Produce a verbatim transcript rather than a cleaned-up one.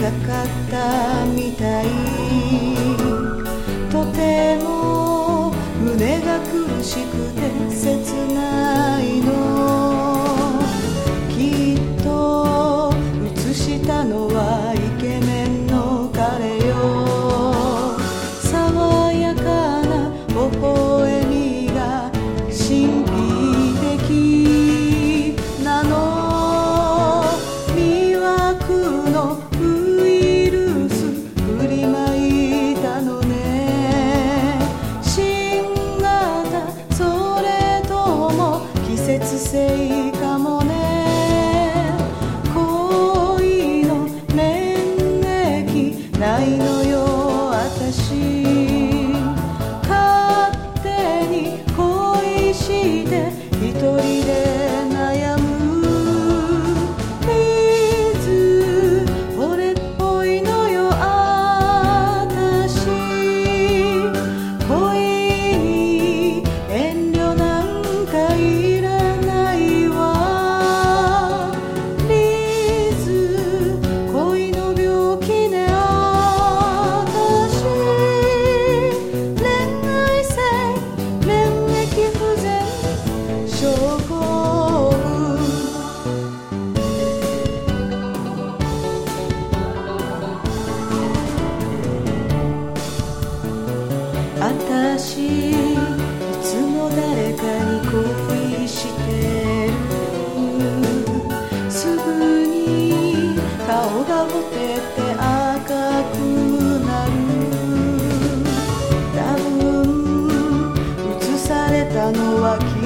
なかったみたい。とても胸が苦しくて切ないの。きっと映したのはイケメンの彼よ。爽やかな微笑みが神秘的なの。魅惑のウイルス振りまいたのね。新型それとも季節性かもね。恋の免疫ないのよ私。勝手に恋して一人で悩む。水惚れっぽいのよ私。恋に遠慮なんかいらないわ。リズ恋の病気ね私。恋愛性免疫不全症候群。あたしいつも誰かに恋してる。すぐに顔がほてって赤くなる。多分映されたのは